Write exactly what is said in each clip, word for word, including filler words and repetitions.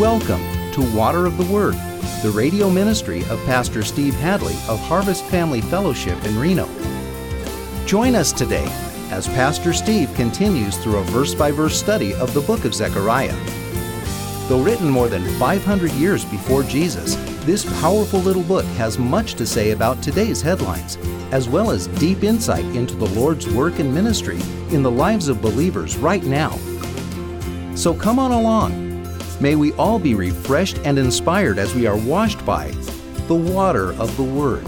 Welcome to Water of the Word, the radio ministry of Pastor Steve Hadley of Harvest Family Fellowship in Reno. Join us today as Pastor Steve continues through a verse-by-verse study of the book of Zechariah. Though written more than five hundred years before Jesus, this powerful little book has much to say about today's headlines, as well as deep insight into the Lord's work and ministry in the lives of believers right now. So come on along. May we all be refreshed and inspired as we are washed by the water of the Word.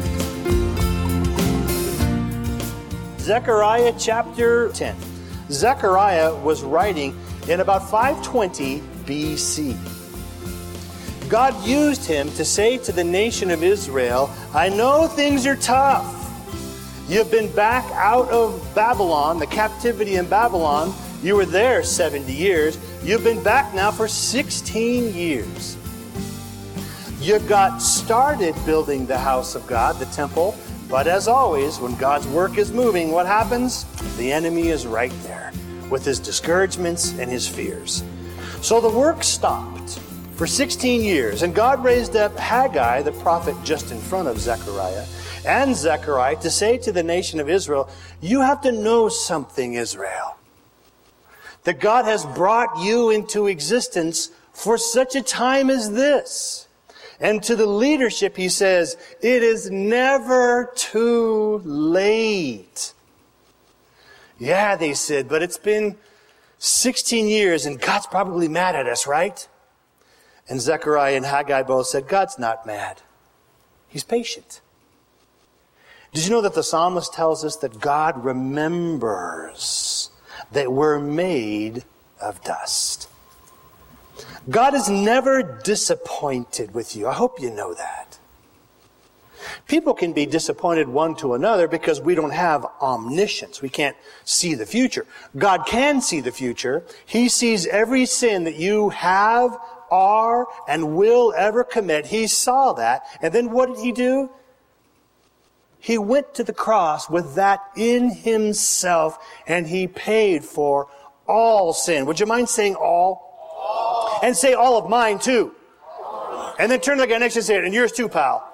Zechariah chapter ten. Zechariah was writing in about five twenty B C. God used him to say to the nation of Israel, I know things are tough. You've been back out of Babylon, the captivity in Babylon. You were there seventy years. You've been back now for sixteen years. You got started building the house of God, the temple. But as always, when God's work is moving, what happens? The enemy is right there with his discouragements and his fears. So the work stopped for sixteen years, and God raised up Haggai, the prophet just in front of Zechariah, and Zechariah to say to the nation of Israel, you have to know something, Israel, that God has brought you into existence for such a time as this. And to the leadership, he says, it is never too late. Yeah, they said, but it's been sixteen years and God's probably mad at us, right? And Zechariah and Haggai both said, God's not mad. He's patient. Did you know that the psalmist tells us that God remembers that we're made of dust? God is never disappointed with you. I hope you know that. People can be disappointed one to another because we don't have omniscience. We can't see the future. God can see the future. He sees every sin that you have, are, and will ever commit. He saw that. And then what did he do? He went to the cross with that in himself, and he paid for all sin. Would you mind saying all? All. And say all of mine too. All. And then turn to the guy next to you and say it, and yours too, pal.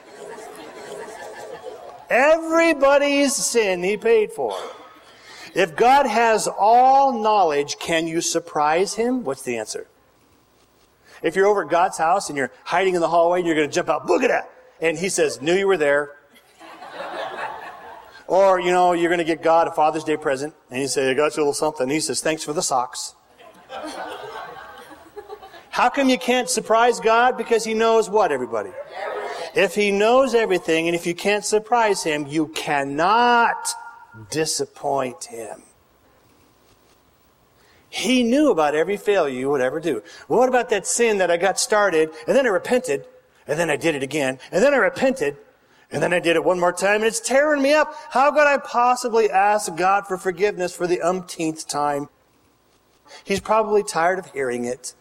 Everybody's sin he paid for. If God has all knowledge, can you surprise him? What's the answer? If you're over at God's house and you're hiding in the hallway and you're going to jump out, look at that. And he says, knew you were there. Or, you know, you're going to get God a Father's Day present. And you say, I got you a little something. And he says, thanks for the socks. How come you can't surprise God? Because he knows what, everybody? If he knows everything, and if you can't surprise him, you cannot disappoint him. He knew about every failure you would ever do. Well, what about that sin that I got started, and then I repented, and then I did it again, and then I repented, and then I did it one more time, and it's tearing me up. How could I possibly ask God for forgiveness for the umpteenth time? He's probably tired of hearing it.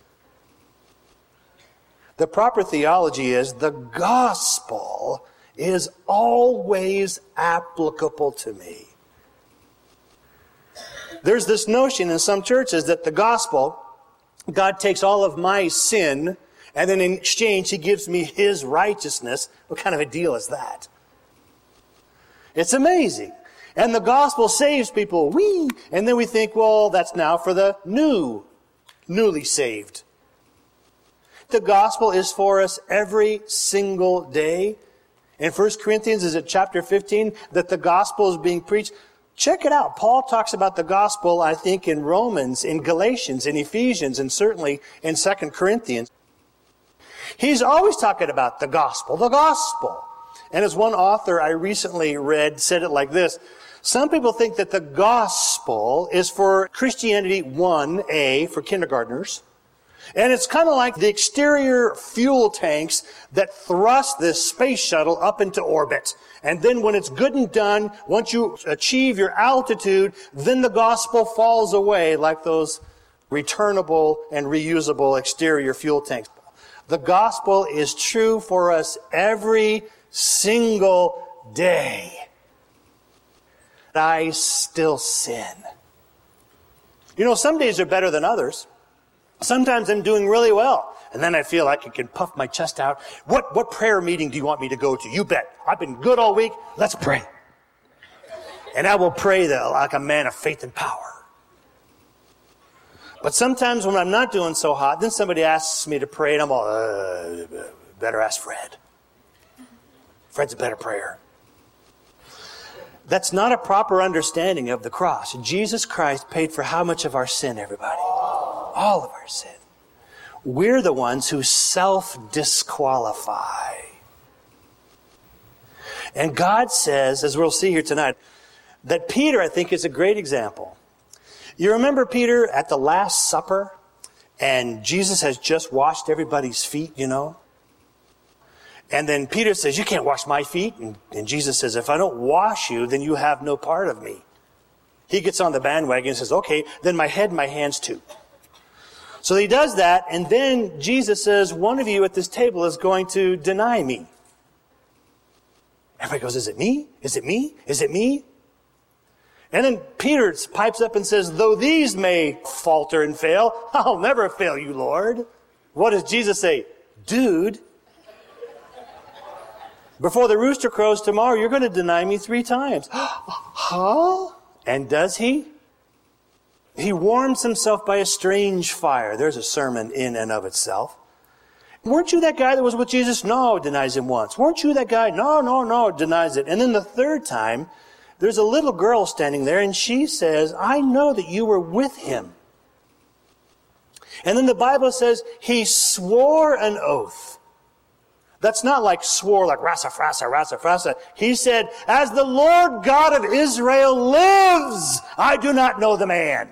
The proper theology is the gospel is always applicable to me. There's this notion in some churches that the gospel, God takes all of my sin, and then in exchange he gives me his righteousness. What kind of a deal is that? It's amazing. And the gospel saves people. Whee! And then we think, well, that's now for the new, newly saved. The gospel is for us every single day. In First Corinthians, is it chapter fifteen, that the gospel is being preached? Check it out. Paul talks about the gospel, I think, in Romans, in Galatians, in Ephesians, and certainly in Second Corinthians. He's always talking about the gospel, the gospel. And as one author I recently read said it like this, some people think that the gospel is for Christianity one A, for kindergartners. And it's kind of like the exterior fuel tanks that thrust this space shuttle up into orbit. And then when it's good and done, once you achieve your altitude, then the gospel falls away like those returnable and reusable exterior fuel tanks. The gospel is true for us every single day. I still sin. You know, some days are better than others. Sometimes I'm doing really well, and then I feel like I can puff my chest out. What, what prayer meeting do you want me to go to? You bet. I've been good all week. Let's pray. And I will pray that like a man of faith and power. But sometimes when I'm not doing so hot, then somebody asks me to pray, and I'm all, uh, better ask Fred. Fred's a better prayer. That's not a proper understanding of the cross. Jesus Christ paid for how much of our sin, everybody? All of our sin. We're the ones who self-disqualify. And God says, as we'll see here tonight, that Peter, I think, is a great example. You remember Peter at the Last Supper, and Jesus has just washed everybody's feet, you know? And then Peter says, you can't wash my feet. And, and Jesus says, if I don't wash you, then you have no part of me. He gets on the bandwagon and says, okay, then my head and my hands too. So he does that, and then Jesus says, one of you at this table is going to deny me. Everybody goes, is it me? Is it me? Is it me? And then Peter pipes up and says, though these may falter and fail, I'll never fail you, Lord. What does Jesus say? Dude, before the rooster crows tomorrow, you're going to deny me three times. Huh? And does he? He warms himself by a strange fire. There's a sermon in and of itself. Weren't you that guy that was with Jesus? No, denies him once. Weren't you that guy? No, no, no, denies it. And then the third time, there's a little girl standing there, and she says, I know that you were with him. And then the Bible says, he swore an oath. That's not like swore like rasa, frasa, rasa, frasa. He said, as the Lord God of Israel lives, I do not know the man.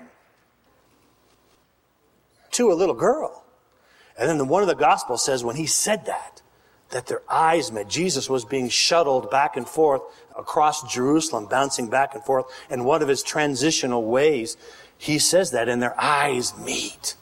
To a little girl. And then one of the Gospels says when he said that, that their eyes met. Jesus was being shuttled back and forth across Jerusalem, bouncing back and forth. And one of his transitional ways, he says that, and their eyes meet.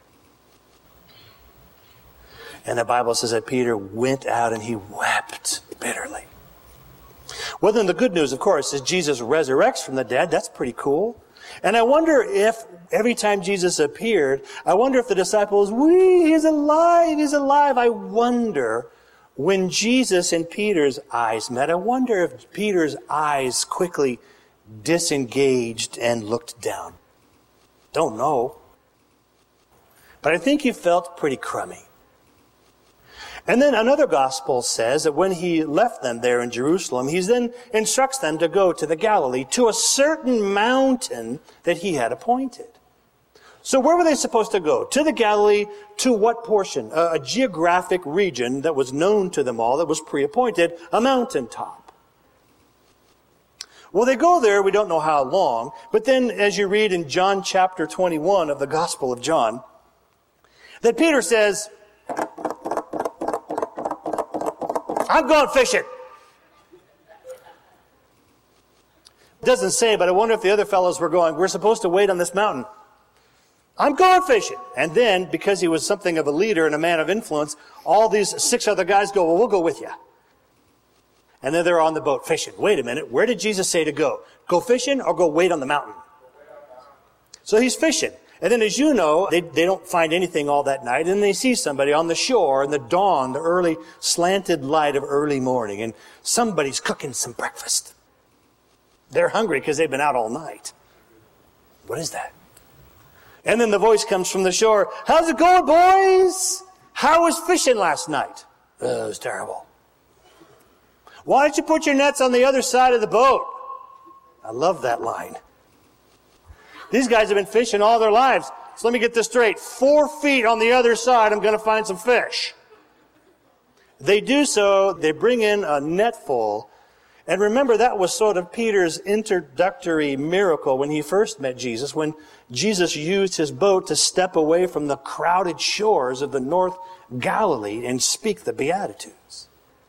And the Bible says that Peter went out and he wept bitterly. Well, then the good news, of course, is Jesus resurrects from the dead. That's pretty cool. And I wonder if every time Jesus appeared, I wonder if the disciples, wee, he's alive, he's alive. I wonder when Jesus and Peter's eyes met, I wonder if Peter's eyes quickly disengaged and looked down. Don't know. But I think he felt pretty crummy. And then another gospel says that when he left them there in Jerusalem, he then instructs them to go to the Galilee, to a certain mountain that he had appointed. So where were they supposed to go? To the Galilee, to what portion? A, a geographic region that was known to them all, that was pre-appointed, a mountaintop. Well, they go there, we don't know how long, but then as you read in John chapter twenty-one of the Gospel of John, that Peter says, I'm going fishing. It doesn't say, but I wonder if the other fellows were going, we're supposed to wait on this mountain. I'm going fishing. And then, because he was something of a leader and a man of influence, all these six other guys go, well, we'll go with you. And then they're on the boat fishing. Wait a minute, where did Jesus say to go? Go fishing or go wait on the mountain? So he's fishing. And then, as you know, they, they don't find anything all that night. And they see somebody on the shore in the dawn, the early slanted light of early morning. And somebody's cooking some breakfast. They're hungry because they've been out all night. What is that? And then the voice comes from the shore. How's it going, boys? How was fishing last night? Oh, it was terrible. Why don't you put your nets on the other side of the boat? I love that line. These guys have been fishing all their lives. So let me get this straight. Four feet on the other side, I'm going to find some fish. They do so. They bring in a net full. And remember, that was sort of Peter's introductory miracle when he first met Jesus, when Jesus used his boat to step away from the crowded shores of the North Galilee and speak the Beatitudes.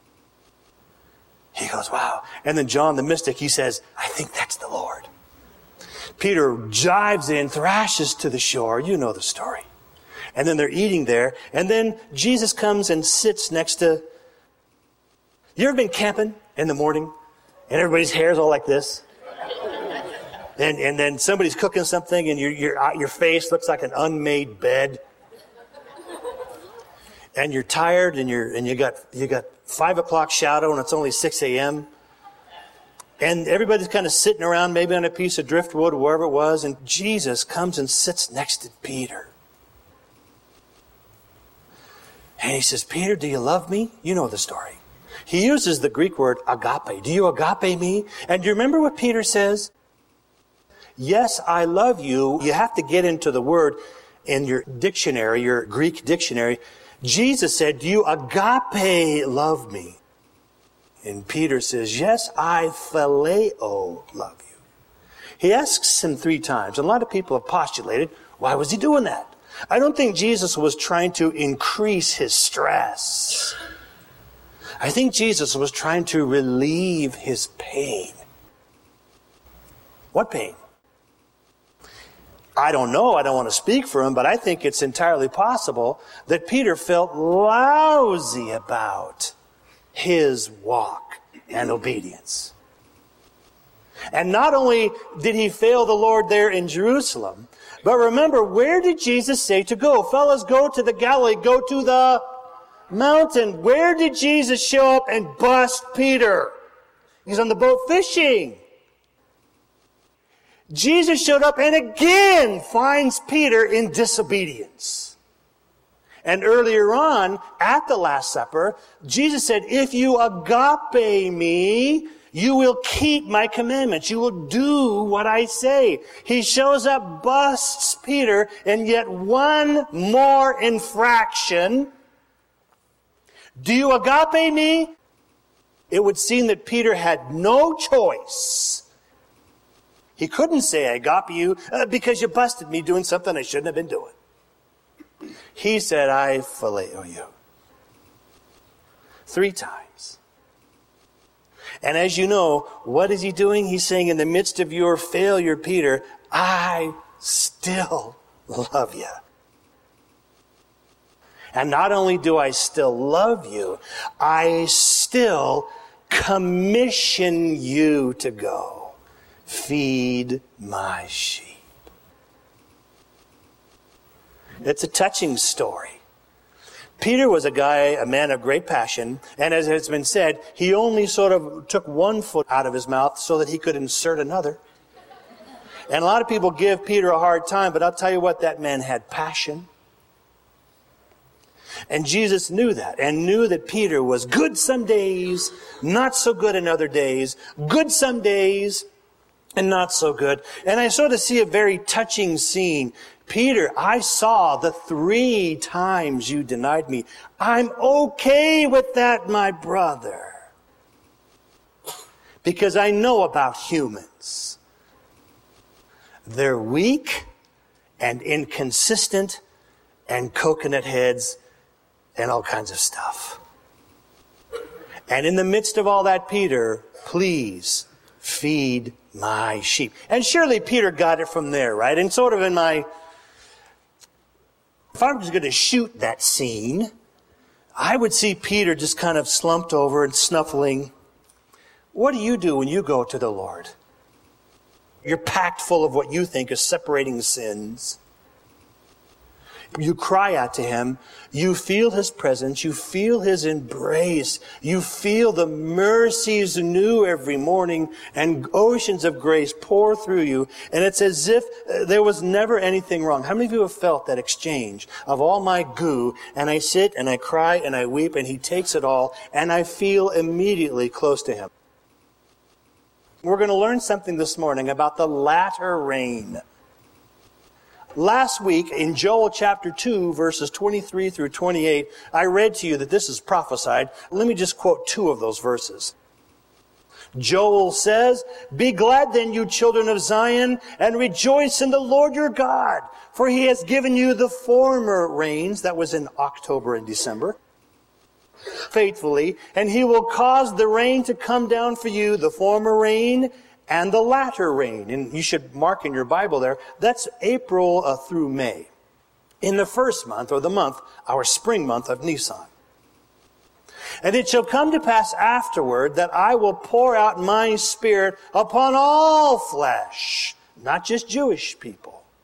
He goes, wow. And then John the mystic, he says, I think that's the Lord. Peter jives in, thrashes to the shore. You know the story. And then they're eating there. And then Jesus comes and sits next to... You ever been camping in the morning? And everybody's hair's all like this? And and then somebody's cooking something and your your your face looks like an unmade bed. and you're tired, and you're and you got you got five o'clock shadow, and it's only six a.m. And everybody's kind of sitting around, maybe on a piece of driftwood or wherever it was, and Jesus comes and sits next to Peter. And he says, Peter, do you love me? You know the story. He uses the Greek word agape. Do you agape me? And do you remember what Peter says? Yes, I love you. You have to get into the word in your dictionary, your Greek dictionary. Jesus said, do you agape love me? And Peter says, yes, I phileo love you. He asks him three times. And a lot of people have postulated, why was he doing that? I don't think Jesus was trying to increase his stress. I think Jesus was trying to relieve his pain. What pain? I don't know. I don't want to speak for him, but I think it's entirely possible that Peter felt lousy about his walk and obedience. And not only did he fail the Lord there in Jerusalem, but remember, where did Jesus say to go? Fellas, go to the Galilee, go to the mountain. Where did Jesus show up and bust Peter? He's on the boat fishing. Jesus showed up and again finds Peter in disobedience. And earlier on, at the Last Supper, Jesus said, if you agape me, you will keep my commandments. You will do what I say. He shows up, busts Peter, and yet one more infraction. Do you agape me? It would seem that Peter had no choice. He couldn't say, I agape you, uh, because you busted me doing something I shouldn't have been doing. He said, I phileo you. Three times. And as you know, what is he doing? He's saying, in the midst of your failure, Peter, I still love you. And not only do I still love you, I still commission you to go feed my sheep. It's a touching story. Peter was a guy, a man of great passion, and as has been said, he only sort of took one foot out of his mouth so that he could insert another. And a lot of people give Peter a hard time, but I'll tell you what, that man had passion. And Jesus knew that, and knew that Peter was good some days, not so good in other days, good some days, and not so good. And I sort of see a very touching scene. Peter, I saw the three times you denied me. I'm okay with that, my brother. Because I know about humans. They're weak and inconsistent and coconut heads and all kinds of stuff. And in the midst of all that, Peter, please feed my sheep. And surely Peter got it from there, right? And sort of in my... If I was going to shoot that scene, I would see Peter just kind of slumped over and snuffling. What do you do when you go to the Lord? You're packed full of what you think is separating sins. You cry out to him. You feel his presence. You feel his embrace. You feel the mercies new every morning and oceans of grace pour through you. And it's as if there was never anything wrong. How many of you have felt that exchange of all my goo, and I sit and I cry and I weep and he takes it all and I feel immediately close to him? We're going to learn something this morning about the latter rain. Last week, in Joel chapter two, verses twenty-three through twenty-eight, I read to you that this is prophesied. Let me just quote two of those verses. Joel says, "Be glad then, you children of Zion, and rejoice in the Lord your God, for he has given you the former rains," that was in October and December, "faithfully, and he will cause the rain to come down for you, the former rain and the latter rain." And you should mark in your Bible there, that's April uh, through May. In the first month, or the month, our spring month of Nisan. "And it shall come to pass afterward that I will pour out my spirit upon all flesh," not just Jewish people,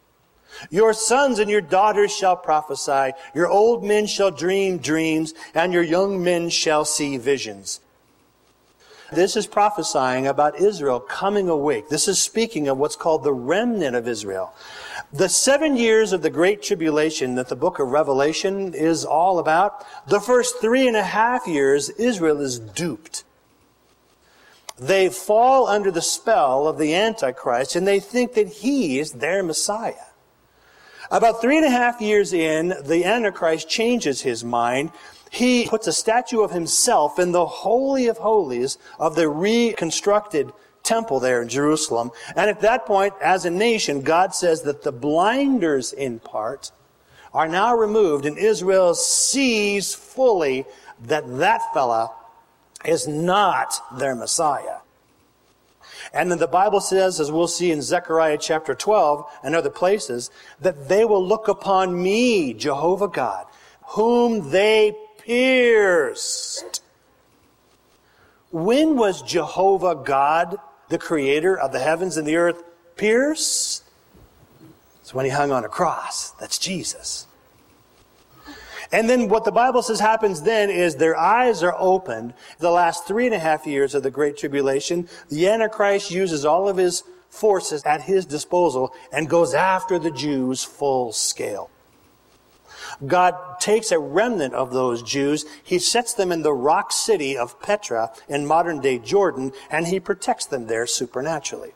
Your sons and your daughters shall prophesy. Your old men shall dream dreams, and your young men shall see visions. This is prophesying about Israel coming awake. This is speaking of what's called the remnant of Israel. The seven years of the Great Tribulation that the book of Revelation is all about, the first three and a half years, Israel is duped. They fall under the spell of the Antichrist, and they think that he is their Messiah. About three and a half years in, the Antichrist changes his mind. He puts a statue of himself in the Holy of Holies of the reconstructed temple there in Jerusalem. And at that point, as a nation, God says that the blinders in part are now removed, and Israel sees fully that that fella is not their Messiah. And then the Bible says, as we'll see in Zechariah chapter twelve and other places, that they will look upon me, Jehovah God, whom they pierced. When was Jehovah God, the creator of the heavens and the earth, pierced? It's when he hung on a cross. That's Jesus. And then what the Bible says happens then is their eyes are opened. The last three and a half years of the Great Tribulation, the Antichrist uses all of his forces at his disposal and goes after the Jews full scale. God takes a remnant of those Jews, he sets them in the rock city of Petra in modern-day Jordan, and he protects them there supernaturally.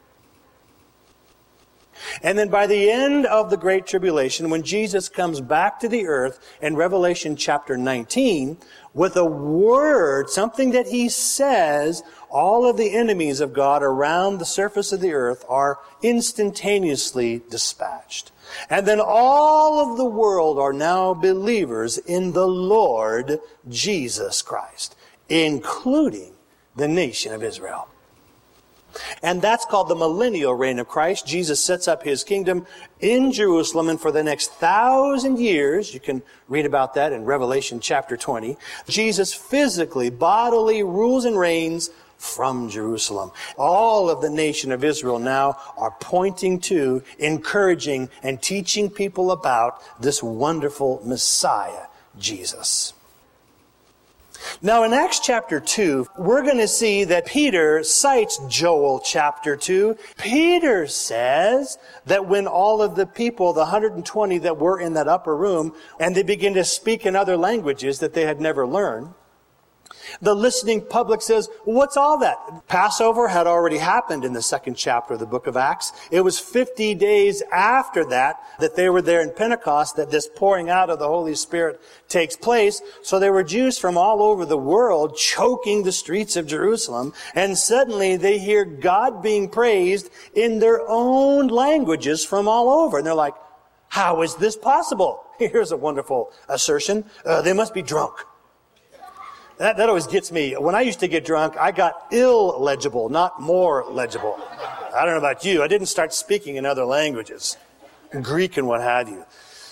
And then by the end of the Great Tribulation, when Jesus comes back to the earth in Revelation chapter nineteen, with a word, something that he says, all of the enemies of God around the surface of the earth are instantaneously dispatched. And then all of the world are now believers in the Lord Jesus Christ, including the nation of Israel. And that's called the millennial reign of Christ. Jesus sets up his kingdom in Jerusalem, and for the next thousand years, you can read about that in Revelation chapter twenty, Jesus physically, bodily rules and reigns from Jerusalem. All of the nation of Israel now are pointing to, encouraging, and teaching people about this wonderful Messiah, Jesus. Now in Acts chapter two, we're going to see that Peter cites Joel chapter two. Peter says that when all of the people, the one hundred twenty that were in that upper room, and they begin to speak in other languages that they had never learned, the listening public says, what's all that? Passover had already happened in the second chapter of the book of Acts. It was fifty days after that, that they were there in Pentecost, that this pouring out of the Holy Spirit takes place. So there were Jews from all over the world choking the streets of Jerusalem. And suddenly they hear God being praised in their own languages from all over. And they're like, how is this possible? Here's a wonderful assertion. Uh, they must be drunk. That, that always gets me. When I used to get drunk, I got illegible, not more legible. I don't know about you. I didn't start speaking in other languages, Greek and what have you.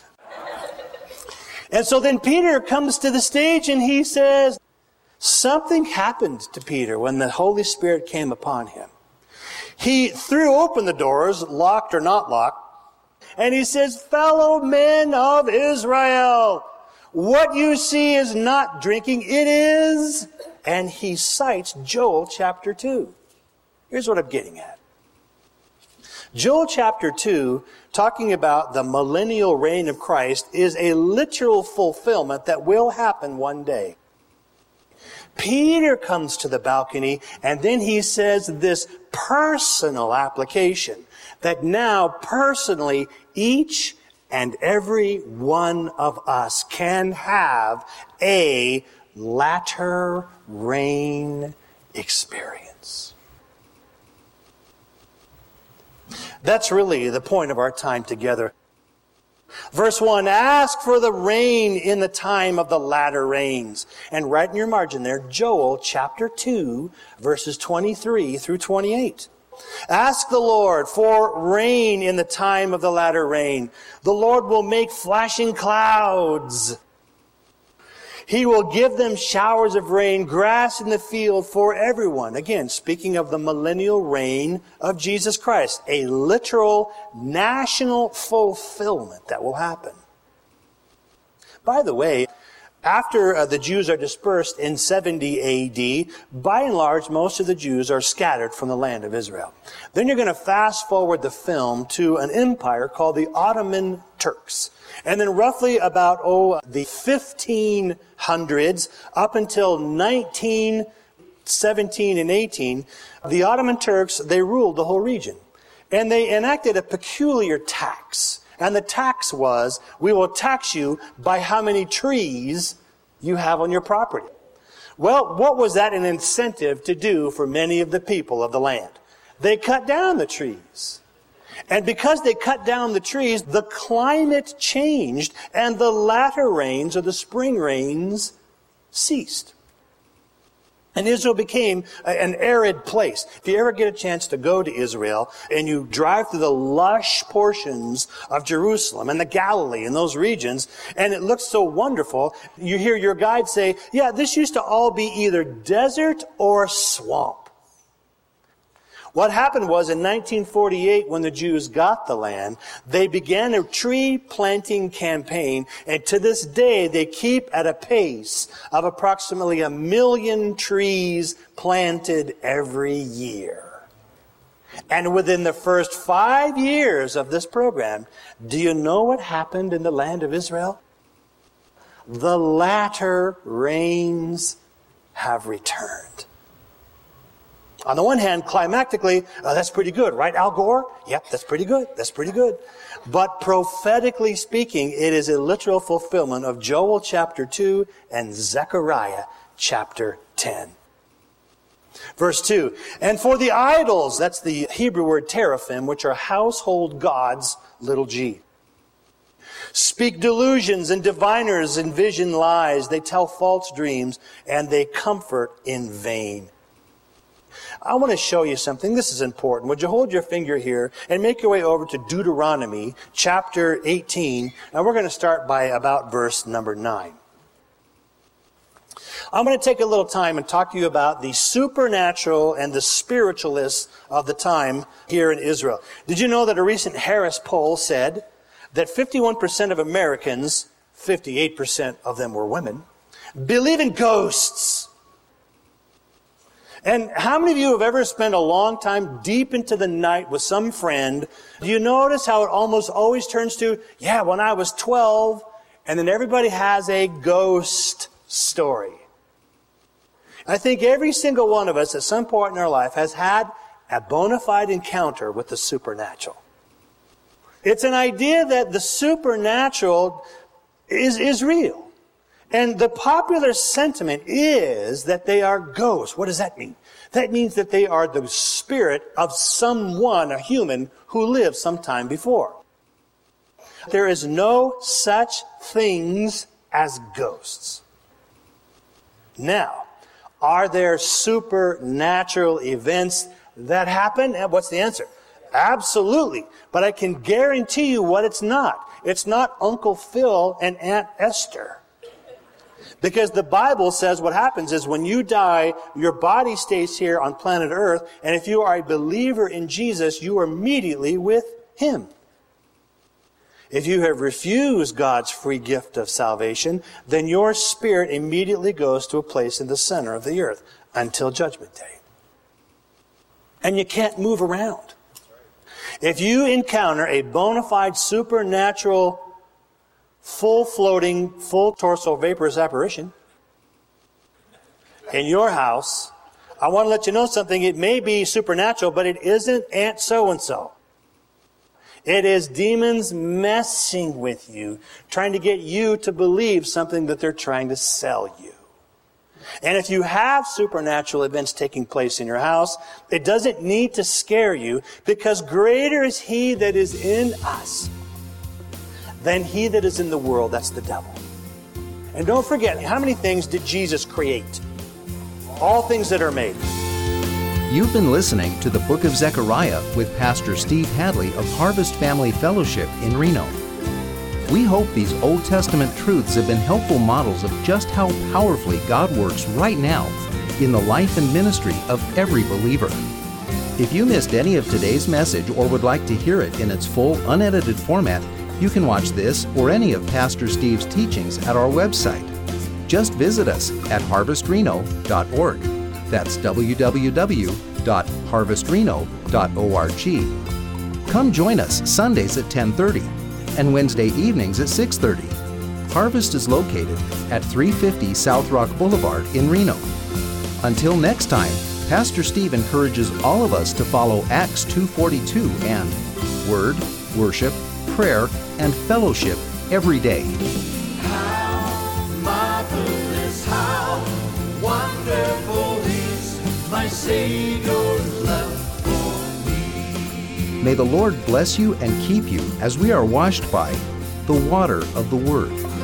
And so then Peter comes to the stage and he says, something happened to Peter when the Holy Spirit came upon him. He threw open the doors, locked or not locked, and he says, fellow men of Israel, what you see is not drinking, it is. And he cites Joel chapter two. Here's what I'm getting at. Joel chapter two, talking about the millennial reign of Christ, is a literal fulfillment that will happen one day. Peter comes to the balcony, and then he says this personal application, that now personally each and every one of us can have a latter rain experience. That's really the point of our time together. Verse one, ask for the rain in the time of the latter rains. And right in your margin there, Joel chapter two, verses twenty-three through twenty-eight. Ask the Lord for rain in the time of the latter rain. The Lord will make flashing clouds. He will give them showers of rain, grass in the field for everyone. Again, speaking of the millennial reign of Jesus Christ, a literal national fulfillment that will happen. By the way, after uh, the Jews are dispersed in seventy A D, by and large, most of the Jews are scattered from the land of Israel. Then you're going to fast forward the film to an empire called the Ottoman Turks. And then roughly about, oh, the fifteen hundreds up until nineteen seventeen and eighteen, the Ottoman Turks, they ruled the whole region. And they enacted a peculiar tax. And the tax was, we will tax you by how many trees you have on your property. Well, what was that an incentive to do for many of the people of the land? They cut down the trees. And because they cut down the trees, the climate changed, and the latter rains, or the spring rains, ceased. And Israel became an arid place. If you ever get a chance to go to Israel and you drive through the lush portions of Jerusalem and the Galilee and those regions, and it looks so wonderful, you hear your guide say, yeah, this used to all be either desert or swamp. What happened was in nineteen forty-eight, when the Jews got the land, they began a tree planting campaign, and to this day they keep at a pace of approximately a million trees planted every year. And within the first five years of this program, do you know what happened in the land of Israel? The latter rains have returned. On the one hand, climactically, uh, that's pretty good, right, Al Gore? Yep, that's pretty good. That's pretty good. But prophetically speaking, it is a literal fulfillment of Joel chapter two and Zechariah chapter ten. Verse two, and for the idols, that's the Hebrew word teraphim, which are household gods, little g. Speak delusions, and diviners envision lies. They tell false dreams, and they comfort in vain. I want to show you something. This is important. Would you hold your finger here and make your way over to Deuteronomy chapter eighteen, and we're going to start by about verse number nine. I'm going to take a little time and talk to you about the supernatural and the spiritualists of the time here in Israel. Did you know that a recent Harris poll said that fifty-one percent of Americans, fifty-eight percent of them were women, believe in ghosts? And how many of you have ever spent a long time deep into the night with some friend? Do you notice how it almost always turns to, yeah, when I was twelve, and then everybody has a ghost story. I think every single one of us at some point in our life has had a bona fide encounter with the supernatural. It's an idea that the supernatural is, is real. And the popular sentiment is that they are ghosts. What does that mean? That means that they are the spirit of someone, a human, who lived some time before. There is no such things as ghosts. Now, are there supernatural events that happen? And what's the answer? Absolutely. But I can guarantee you what it's not. It's not Uncle Phil and Aunt Esther. Because the Bible says what happens is when you die, your body stays here on planet Earth, and if you are a believer in Jesus, you are immediately with Him. If you have refused God's free gift of salvation, then your spirit immediately goes to a place in the center of the earth until Judgment Day. And you can't move around. If you encounter a bona fide supernatural full floating, full torso vaporous apparition in your house, I want to let you know something. It may be supernatural, but it isn't Aunt so-and-so. It is demons messing with you, trying to get you to believe something that they're trying to sell you. And if you have supernatural events taking place in your house, it doesn't need to scare you, because greater is He that is in us than he that is in the world. That's the devil. And don't forget, how many things did Jesus create? All things that are made. You've been listening to the Book of Zechariah with Pastor Steve Hadley of Harvest Family Fellowship in Reno. We hope these Old Testament truths have been helpful models of just how powerfully God works right now in the life and ministry of every believer. If you missed any of today's message or would like to hear it in its full, unedited format, you can watch this or any of Pastor Steve's teachings at our website. Just visit us at harvest reno dot org. That's w w w dot harvest reno dot org. Come join us Sundays at ten thirty and Wednesday evenings at six thirty. Harvest is located at three fifty South Rock Boulevard in Reno. Until next time, Pastor Steve encourages all of us to follow Acts two forty-two and Word, Worship, Prayer, and Fellowship every day. How marvelous, how wonderful is my Savior's love for me. May the Lord bless you and keep you as we are washed by the water of the Word.